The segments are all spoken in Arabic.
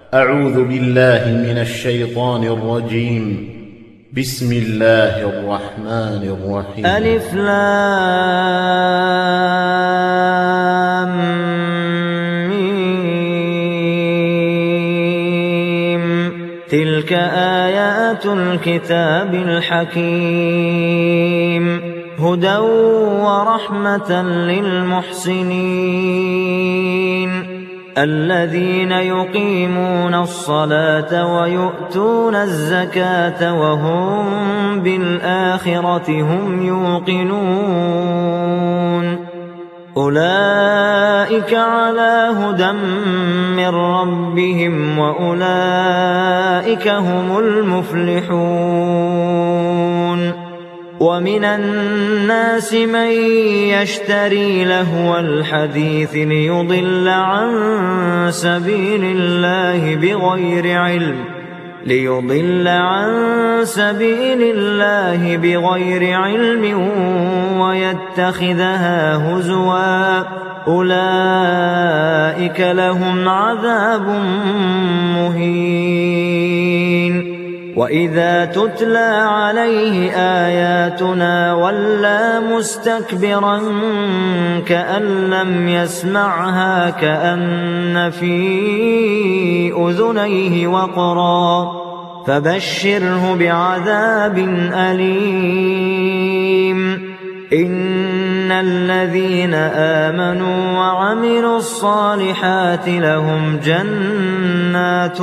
أعوذ بالله من الشيطان الرجيم. بسم الله الرحمن الرحيم. ألف لام ميم. تلك آيات الكتاب الحكيم، هدى ورحمة للمحسنين الذين يقيمون الصلاة ويؤتون الزكاة وهم بالآخرة هم يوقنون. أولئك على هدى من ربهم وأولئك هم المفلحون. ومن الناس من يشتري لهو الحديث ليضل عن سبيل الله بغير علم ويتخذها هزوا. أولئك لهم عذاب مهين. وإذا تتلى عليه آياتنا ولى مستكبرا كأن لم يسمعها كأن في أذنيه وقرا، فبشره بعذاب أليم. إن الذين آمنوا وعملوا الصالحات لهم جنات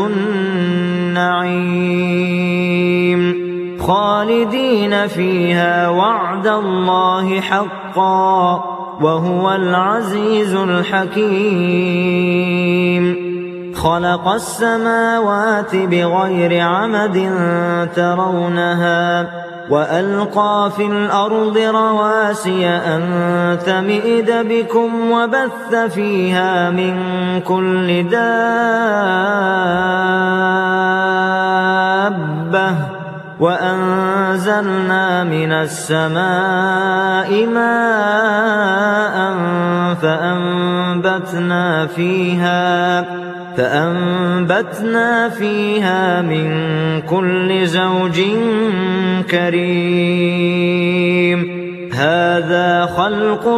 النعيم خالدين فيها وعد الله حقا وهو العزيز الحكيم. خلق السماوات بغير عمد ترونها وألقى في الأرض رواسي أن تميد بكم وبث فيها من كل دابة وأنزلنا من السماء ماء فأنبتنا فيها من كل زوج كريم. هذا خلق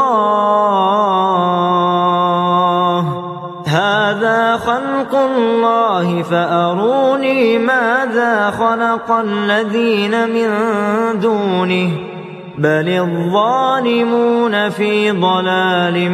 الله فأروني ماذا خلق الذين من دونه بل الظالمون في ضلال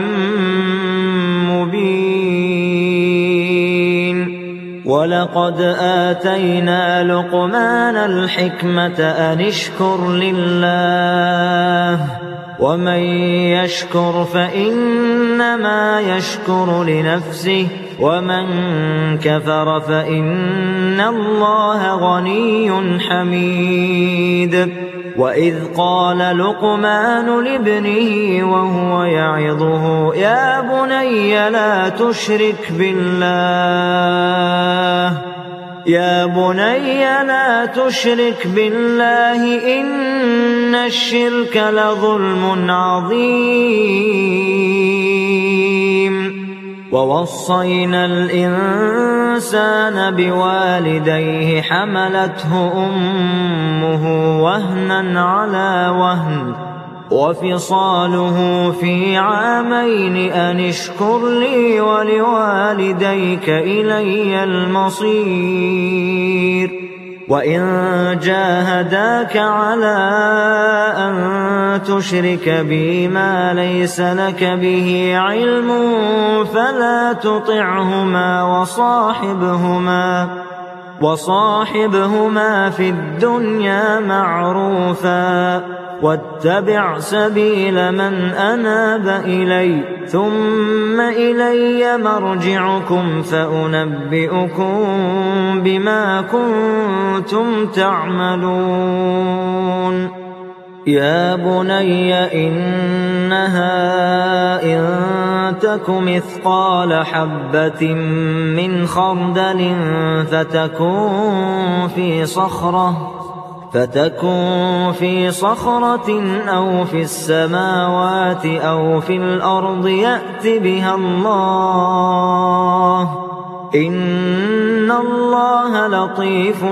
مبين. ولقد آتينا لقمان الحكمة أن اشكر لله ومن يشكر فإنما يشكر لنفسه ومن كفر فإن الله غني حميد. وإذ قال لقمان لابنه وهو يعظه يا بني لا تشرك بالله إن الشرك لظلم عظيم. ووصينا الإنسان بوالديه حملته أمه وهنا على وهن وفصاله في عامين أن اشكر لي ولوالديك إلي المصير. وإن جاهداك على أن تشرك بي ما ليس لك به علم فلا تطعهما وصاحبهما في الدنيا معروفا واتبع سبيل من أناب إلي ثم إلي مرجعكم فأنبئكم بما كنتم تعملون. يا بني إنها إن تك مثقال حبة من خردل فتكن في صخرة أو في السماوات أو في الأرض يأت بها الله إن الله لطيف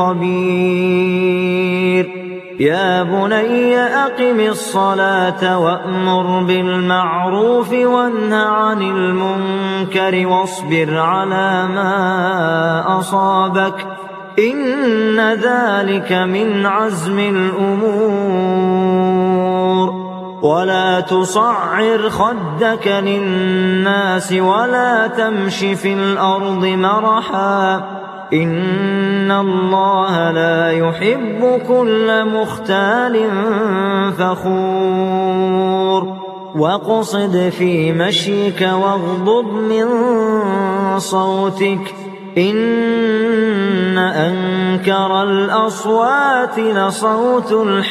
خبير يا بني أقم الصلاة وأمر بالمعروف وانه عن المنكر واصبر على ما أصابك إن ذلك من عزم الأمور ولا تصعر خدك للناس ولا تمش في الأرض مرحا إن الله لا يحب كل مختال فخور واقصد في مشيك واغضض من صوتك إن أنكر الأصوات لصوت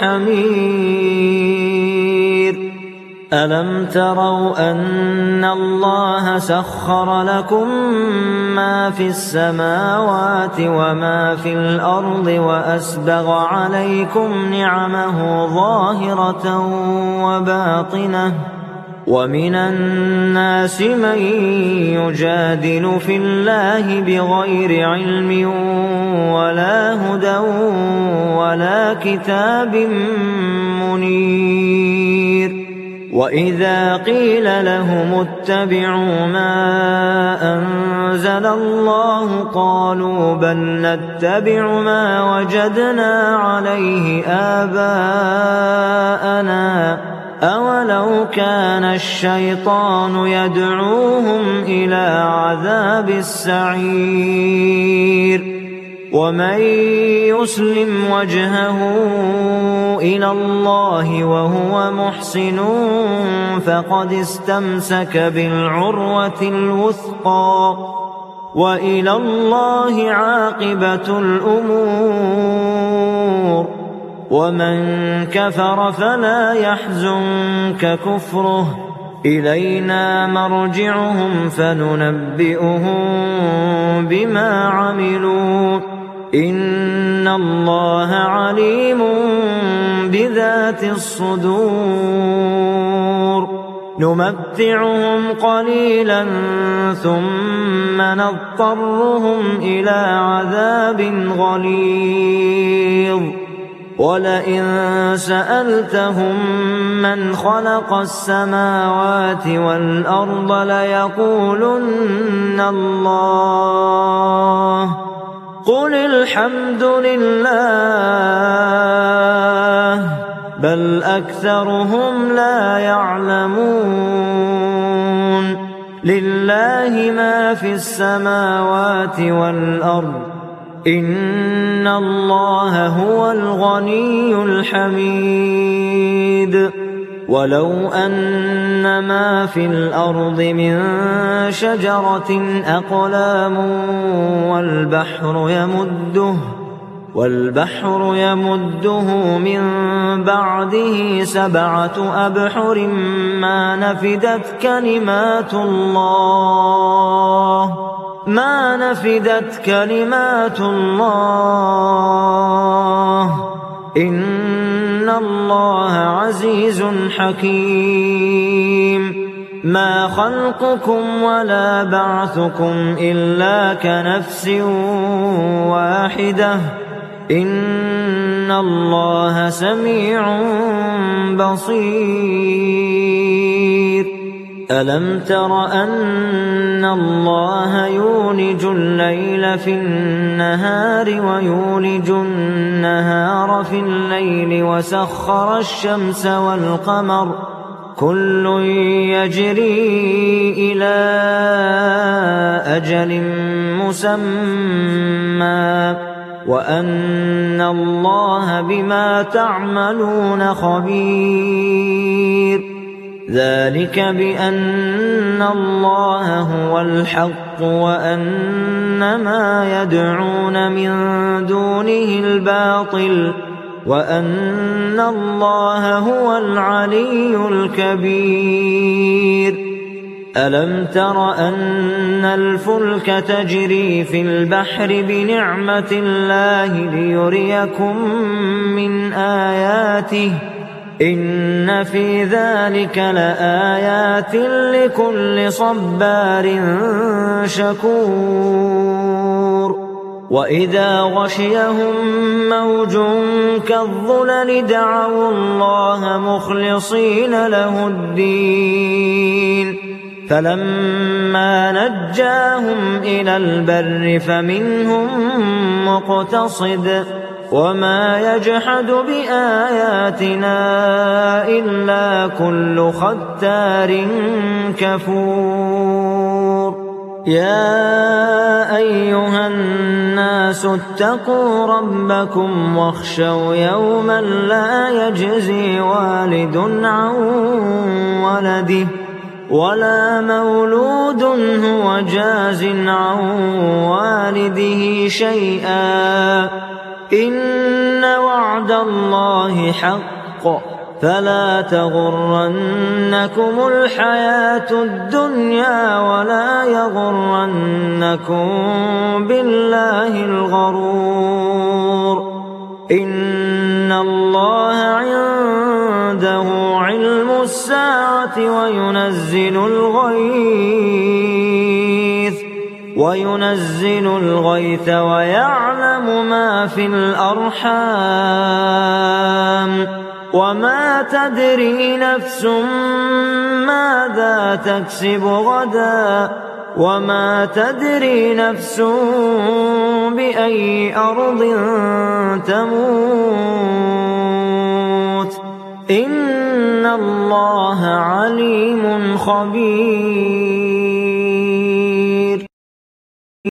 الحمير ألم تروا أن الله سخر لكم ما في السماوات وما في الأرض وأسبغ عليكم نعمه ظاهرة وباطنة ومن الناس من يجادل في الله بغير علم ولا هدى ولا كتاب منير وإذا قيل لهم اتبعوا ما أنزل الله قالوا بل نتبع ما وجدنا عليه آباءنا أولو كان الشيطان يدعوهم إلى عذاب السعير ومن يسلم وجهه إلى الله وهو محسن فقد استمسك بالعروة الوثقى وإلى الله عاقبة الأمور ومن كفر فلا يحزنك كفره إلينا مرجعهم فننبئهم بما عملوا إن الله عليم بذات الصدور نمتعهم قليلا ثم نضطرهم إلى عذاب غليظ ولئن سألتهم من خلق السماوات والأرض ليقولن الله قل الحمد لله بل أكثرهم لا يعلمون لله ما في السماوات والأرض إن الله هو الغني الحميد ولو أن ما في الأرض من شجرة أقلام والبحر يمده من بعده 7 أبحر ما نفدت كلمات الله إن الله عزيز حكيم ما خلقكم ولا بعثكم إلا كنفس واحدة إن الله سميع بصير ألم تر أن الله يولج الليل في النهار ويولج النهار في الليل وسخر الشمس والقمر كل يجري إلى أجل مسمى وأن الله بما تعملون خبير ذلك بأن الله هو الحق وأن ما يدعون من دونه الباطل وأن الله هو العلي الكبير ألم تر أن الفلك تجري في البحر بنعمة الله ليريكم من آياته إن في ذلك لآيات لكل صبار شكور وإذا غشيهم موج كالظلل دعوا الله مخلصين له الدين فلما نجاهم إلى البر فمنهم مقتصد وما يجحد بآياتنا إلا كل ختار كفور يا أيها الناس اتقوا ربكم واخشوا يوما لا يجزي والد عن ولده ولا مولود هو جاز عن والده شيئا إن وعد الله حق فلا تغرنكم الحياة الدنيا ولا يغرنكم بالله الغرور إن الله عنده علم الساعة وينزل الغيث ويعلم ما في الأرحام وما تدري نفس ماذا تكسب غدا وما تدري نفس بأي أرض تموت إن الله عليم خبير